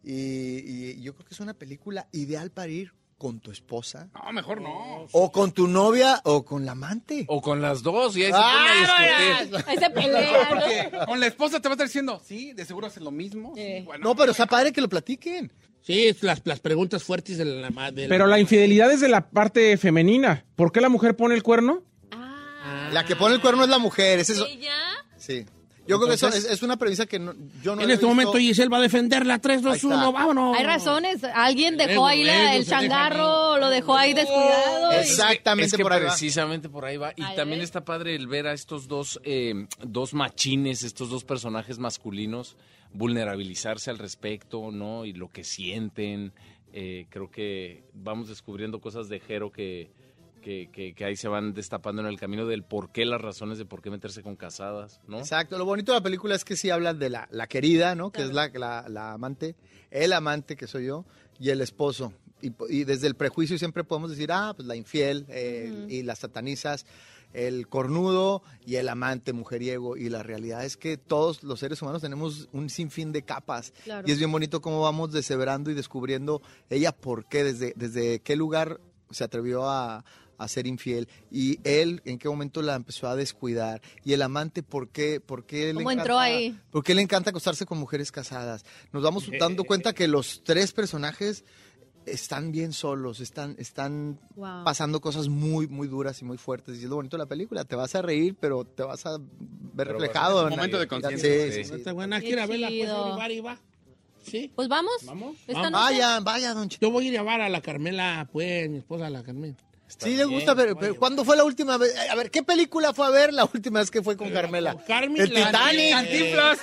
Y yo creo que es una película ideal para ir con tu esposa. No, mejor no. O con tu novia o con la amante. O con las dos y ahí se pone a discutir. Ahí se pelea, ¿no? Con la esposa te va a estar diciendo, sí, de seguro hace lo mismo. Sí, bueno. No, pero está padre que lo platiquen. Sí, las preguntas fuertes de la Pero la infidelidad es de la parte femenina. ¿Por qué la mujer pone el cuerno? La que pone el cuerno es la mujer. ¿Es eso? ¿Ella? Sí. Yo creo que eso es una premisa que yo no en este momento Giselle va a defenderla. 3, 2, 1, vámonos. Hay razones. Alguien dejó ahí el changarro, lo dejó ahí descuidado. Exactamente, es que por ahí va. Precisamente por ahí va. Y también está padre el ver a estos dos machines, estos dos personajes masculinos, vulnerabilizarse al respecto, ¿no? Y lo que sienten. Creo que vamos descubriendo cosas de Jero que ahí se van destapando en el camino del por qué, las razones de por qué meterse con casadas, ¿no? Exacto, lo bonito de la película es que sí hablan de la querida, ¿no? Que es la amante, el amante que soy yo, y el esposo. Y desde el prejuicio siempre podemos decir, pues la infiel, y las satanizas, el cornudo y el amante mujeriego. Y la realidad es que todos los seres humanos tenemos un sinfín de capas. Claro. Y es bien bonito cómo vamos deshebrando y descubriendo ella por qué, desde qué lugar se atrevió a ser infiel, y él en qué momento la empezó a descuidar, y el amante por qué ¿Cómo entró ahí? ¿Por qué le encanta acostarse con mujeres casadas? Nos vamos dando cuenta que los 3 personajes están bien solos, están pasando cosas muy, muy duras y muy fuertes, y es lo bonito de la película. Te vas a reír, pero te vas a ver reflejado. Un momento de conciencia. Sí. Está buena, quiero verla, pues, everybody va. Sí. Pues vamos. Esta noche. Vaya, don Cheto. Yo voy a ir a llevar a la Carmela, pues, mi esposa, la Carmela. Sí, le gusta, pero ¿cuándo fue la última vez? A ver, ¿qué película fue a ver la última vez que fue con Carmela? Carmen, El Titanic. Cantinflas.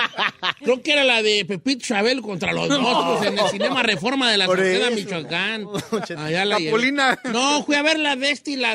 Creo que era la de Pepito Chabelo contra los monstruos en el Cinema Reforma de la Azotea, Michoacán. Allá la Capulina. No, fui a ver la de la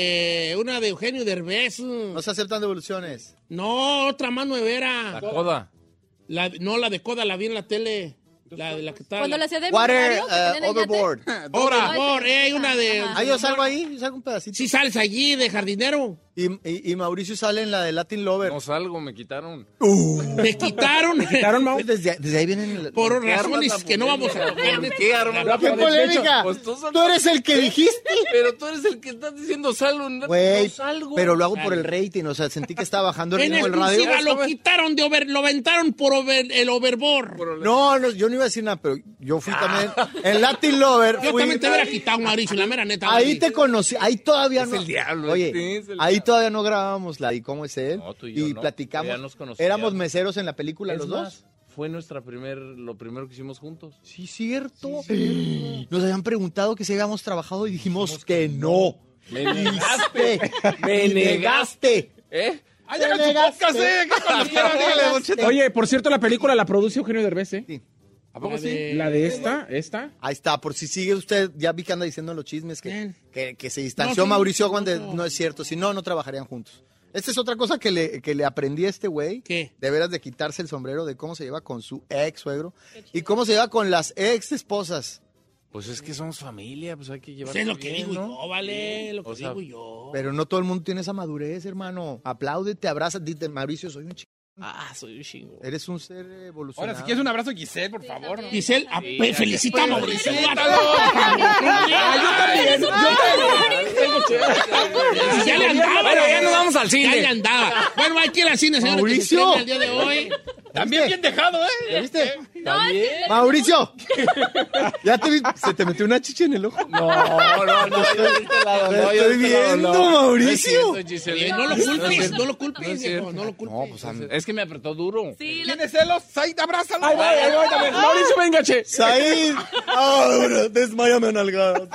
de una de Eugenio Derbez. No se aceptan devoluciones. No, otra más nuevera. La Coda. La de Coda la vi en la tele. La de la que está. Cuando la hacía de Water millonario, Overboard. Overboard, hay una de. Ah, yo salgo ahí, yo salgo un pedacito. Sí, sales allí de jardinero. Y Mauricio sale en la de Latin Lover. No salgo, me quitaron. Me quitaron. Mau. Desde ahí vienen... Por razones que no vamos a tocar. ¡Qué polémica! Pues tú eres el que dijiste. Pero tú eres el que estás diciendo salgo. Güey, no salgo. pero lo hago por el rating, o sea, sentí que estaba bajando el En ritmo del radio. exclusiva lo quitaron lo aventaron por el overboard. No, yo no iba a decir nada, pero yo fui también en Latin Lover. Yo también te hubiera quitado, Mauricio, la mera neta. Ahí te conocí, ahí todavía Es no. el diablo. Oye, es el ahí diablo. todavía no grabábamos la y cómo es él. No, tú y yo no. platicamos. Ya nos conocíamos. Éramos meseros en la película Es los más, dos. fue lo primero que hicimos juntos. Sí, cierto. Nos habían preguntado que si habíamos trabajado y dijimos que no. Me negaste. Me negaste. ¿Eh? ¡Ay, ya su podcast, que cuando quiera, dígale, don Cheto. Oye, por cierto, la película la produce Eugenio Derbez, ¿eh? Sí. ¿A poco sí? La de esta. Ahí está, por si sigue usted, ya vi que anda diciendo los chismes que se distanció No, sí, Mauricio no, cuando no. no es cierto, si no, no trabajarían juntos. Esta es otra cosa que le aprendí a este güey. ¿Qué? De veras de quitarse el sombrero de cómo se lleva con su ex suegro y cómo se lleva con las ex esposas. Pues es que somos familia, pues hay que llevar. Pues es lo que digo yo, vale, lo que O sea, digo yo. Pero no todo el mundo tiene esa madurez, hermano. Apláudete, abraza, dite, Mauricio, soy un chico. Soy un chingo. Eres un ser evolucionado. Ahora, si quieres un abrazo, Giselle, por favor. Giselle, felicita a Mauricio. Ya le andaba. Bueno, ya nos vamos al cine. Ya le andaba. Bueno, hay que ir al cine, señores. Mauricio. Que se estrena el día de hoy. También bien dejado, ¿eh? ¿Ya viste? También. Mauricio, ya se te metió una chicha en el ojo. No, Te estoy viendo, Mauricio. No lo culpes, no lo culpes, viejo, no lo culpes. Es que me apretó duro. Sí, ¿Tienes celos? Said, abrázalo. Ahí voy también. Mauricio, venga, che. Said, ahora desmayame a nalgadas.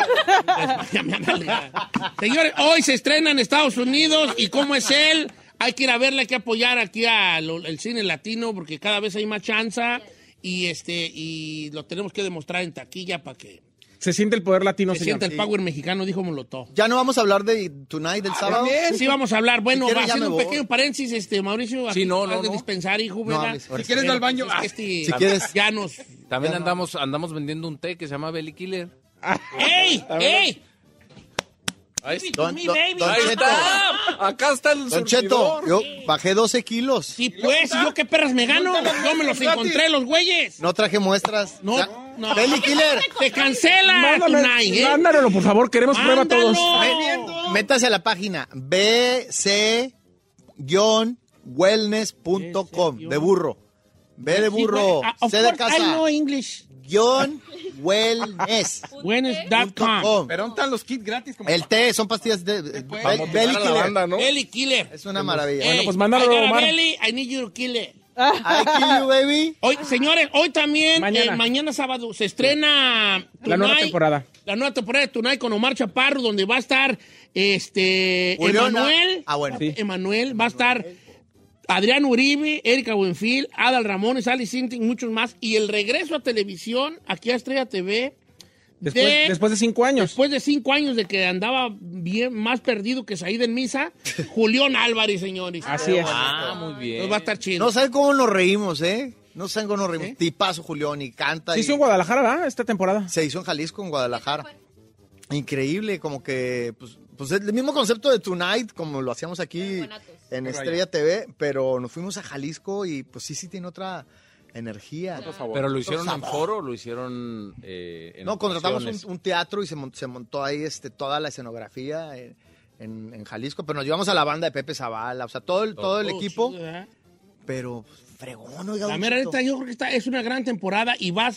Señores, hoy se estrena en Estados Unidos y cómo es él. Hay que ir a verla, hay que apoyar aquí al cine latino porque cada vez hay más chanza y lo tenemos que demostrar en taquilla para que Se siente el poder latino, se señor. sienta el power mexicano, dijo Molotov. Ya no vamos a hablar de Tonight del sábado. Sí, vamos a hablar. Bueno, Si va quieres, ya haciendo me un voy. pequeño paréntesis, Mauricio. Sí, no. dispensar, hijo, No ¿verdad? hables, ahora Si quieres, ve al baño. Si quieres. Ya nos... También andamos vendiendo un té que se llama Belly Killer. ¡Ey! ¡Ey! Ahí está. Don Mi baby. Ahí Cheto, está. Acá está el Don Cheto, surtidor. yo bajé 12 kilos. Sí, pues, ¿yo qué perras me gano? Yo me los encontré, los güeyes. No traje muestras. No, O sea, no. Belly Killer. Te cancela Tonight, ¿eh? Mándalo, por favor, queremos prueba Mándalo. todos. Métase a la página bc-wellness.com de burro. B de burro. Of C de course, I know casa. English. Wellness. Wellness.com. Pero ¿dónde están los kits gratis? Como El té son pastillas de Belly A la Killer. banda, ¿no? Belly Killer. Es una maravilla. Ey, pues mándalo, I got a Omar. belly, I need you to kill it. I kill you, baby. Hoy, señores, hoy también, Mañana. mañana sábado, se estrena La nueva Tonight, temporada. La nueva temporada de Tonight con Omar Chaparro, donde va a estar Juliana. Emanuel. Ah, bueno. Sí. Emanuel, va a estar Adrián Uribe, Erika Buenfil, Adal Ramones, Ali Sinting, muchos más. Y el regreso a televisión, aquí a Estrella TV. Después de 5 años. Después de 5 años de que andaba bien más perdido que Saíd en misa, Julián Álvarez, señores. Así es. Ah, muy bien. Entonces va a estar chido. No saben cómo nos reímos, ¿eh? No saben cómo nos reímos. ¿Sí? Tipazo, Julián, y canta. Se y hizo en Guadalajara, ¿verdad? Esta temporada. se hizo en Jalisco, en Guadalajara. Increíble, como que, pues el mismo concepto de Tonight, como lo hacíamos aquí en Estrella TV, pero nos fuimos a Jalisco y pues sí tiene otra energía. Pero lo hicieron en foro, lo hicieron en No, contratamos ocasiones? un teatro y se montó ahí toda la escenografía en Jalisco, pero nos llevamos a la banda de Pepe Zavala, o sea, todo el equipo, chido, ¿verdad? pero fregón, oiga. La don mera Cheto. neta, yo creo que es una gran temporada y va,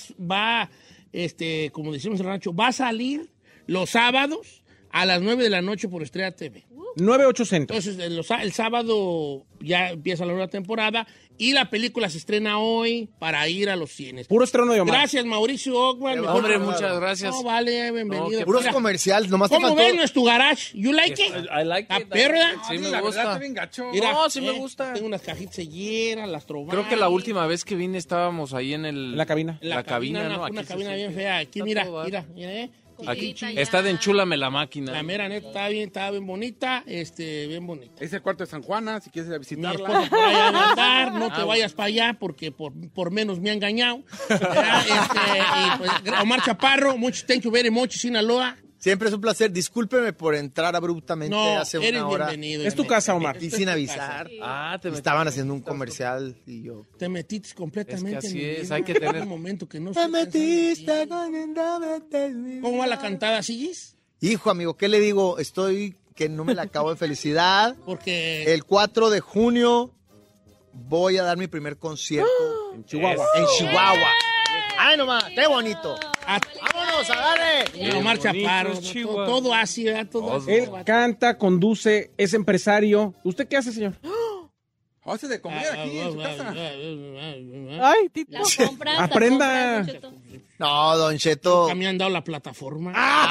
como decimos en el rancho, va a salir los sábados a las 9 de la noche por Estrella TV. 9,800. Entonces, el sábado ya empieza la nueva temporada y la película se estrena hoy para ir a los cines. Puro estreno de Omar. Gracias, Mauricio Ockman. Hombre, muchas gracias. No, vale, bienvenido. No, puros comerciales, nomás te ¿Cómo faltó... ves nuestro garage? You like it? I like it. ¿Perra? Sí, me la gusta. verdad, está bien gacho. Mira, No, sí me gusta. Tengo unas cajitas llenas, las trobas. Creo que la última vez que vine estábamos ahí en la cabina. La cabina, ¿no? Una Aquí cabina se bien siente. fea. Aquí, Está mira, todo, Aquí está de enchúlame la máquina. La mera neta estaba bien bonita, bien bonita. Es el cuarto de San Juana, si quieres ir a Mi visitarla. esposa por allá va a andar, no te vayas para allá porque por menos me ha engañado. Y pues, Omar Chaparro, thank you very much, Sinaloa. Siempre es un placer. Discúlpeme por entrar abruptamente hace eres una hora. bienvenido. Es tu casa, Omar. Y sin avisar. Estaban haciendo un comercial y yo... Te metiste completamente. Es que así en mi es, vida. hay que tener... un momento que no Te metiste ¿Cómo va la cantada, Sigis? Hijo, amigo, ¿qué le digo? Estoy que no me la acabo de felicidad. Porque... El 4 de junio voy a dar mi primer concierto en Chihuahua. En Chihuahua. ¡Ay, nomás! ¡Qué bonito! ¡Vámonos, agarre! Omar Chaparro, todo así, ¿verdad? Todo así. Él canta, conduce, es empresario. ¿Usted qué hace, señor? Hace de comer aquí en su casa. Ay, Tito. Las compras. Aprenda. las compras, Don Cheto. No, Don Cheto. Me han dado la plataforma.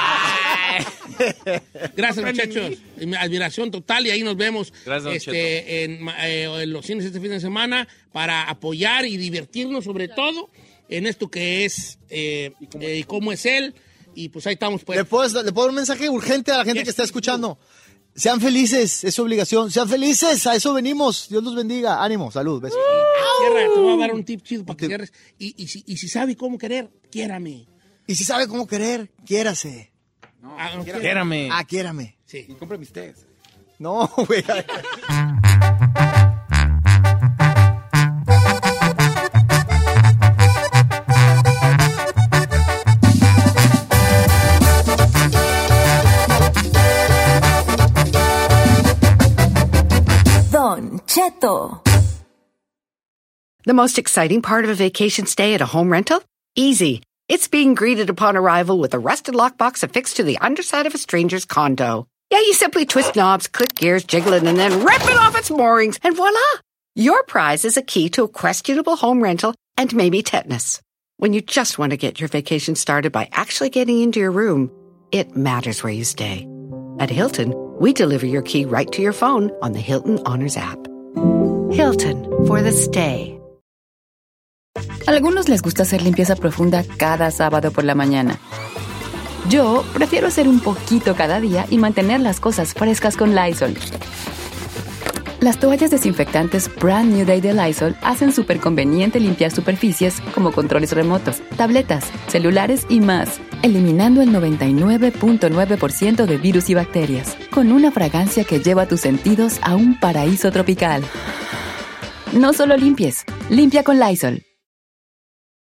Gracias, muchachos. Mi admiración total y ahí nos vemos Gracias, Don en los cines este fin de semana para apoyar y divertirnos sobre todo en esto que es y cómo es él. Y pues ahí estamos. Pues. ¿Le puedo dar un mensaje urgente a la gente que está escuchando? Sean felices, es su obligación. Sean felices, a eso venimos. Dios los bendiga. Ánimo, salud, besos. Cierra, te voy a dar un tip chido para que cierres. Y si sabe cómo querer, quiérame. Y si sabe cómo querer, quiérase. No, Quiérame. Quiérame. Sí. Y compre mis tés. No, güey. Don Cheto. The most exciting part of a vacation stay at a home rental? Easy. It's being greeted upon arrival with a rusted lockbox affixed to the underside of a stranger's condo. Yeah, you simply twist knobs, click gears, jiggle it, and then rip it off its moorings, and voila! Your prize is a key to a questionable home rental and maybe tetanus. When you just want to get your vacation started by actually getting into your room, it matters where you stay. At Hilton, we deliver your key right to your phone on the Hilton Honors app. Hilton for the stay. A algunos les gusta hacer limpieza profunda cada sábado por la mañana. Yo prefiero hacer un poquito cada día y mantener las cosas frescas con Lysol. Las toallas desinfectantes Brand New Day de Lysol hacen súper conveniente limpiar superficies como controles remotos, tabletas, celulares y más, eliminando el 99.9% de virus y bacterias, con una fragancia que lleva tus sentidos a un paraíso tropical. No solo limpies, limpia con Lysol.